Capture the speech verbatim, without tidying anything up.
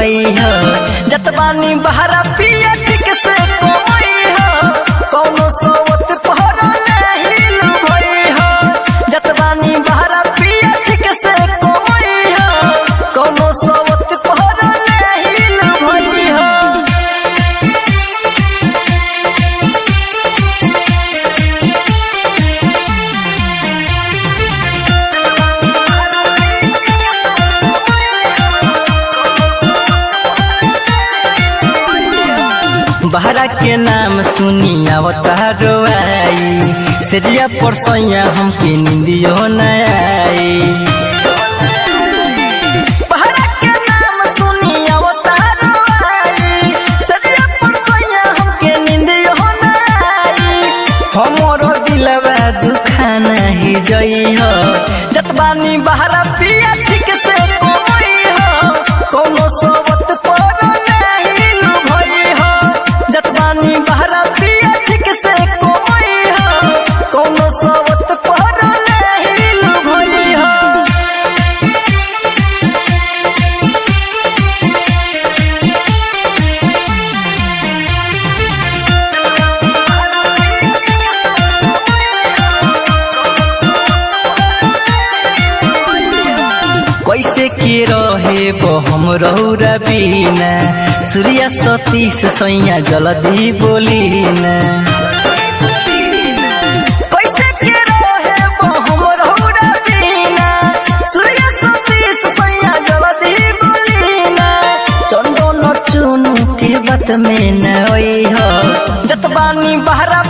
आई हो जतबानी बहरा पिया ठीक से कोई हो कोनो सोवत पहरा नहीं लुभई हो जतबानी बहरा पिया ठीक से कोई हो कोनो सोवत पहरा नहीं लुभई हो। बहरा के नाम सुनी अवतारो आई सेजिया परसैया हमके निंदियो न आई बहरा के नाम सुनी अवतारो आई सेजिया परसैया हमके निंदियो न आई हमरो दिलवा दुखा नहीं जई हो जतबानी बहरा पिया ठीक से कोई हो कोनो सोवत पर नहीं लुभई हो जतबानी बहरा पिया ठीक से कोई हो कोनो सोवत पर नहीं लुभई हो। कैसे के रहे बो हम रौरा बिना सूर्य सतीश सैया जल्दी बोली ना कैसे के रहे बो हम रौरा बिना सूर्य सतीश सैया जल्दी बोली ना चंदन चुनु के बात में न होई हो जतबानी बहरा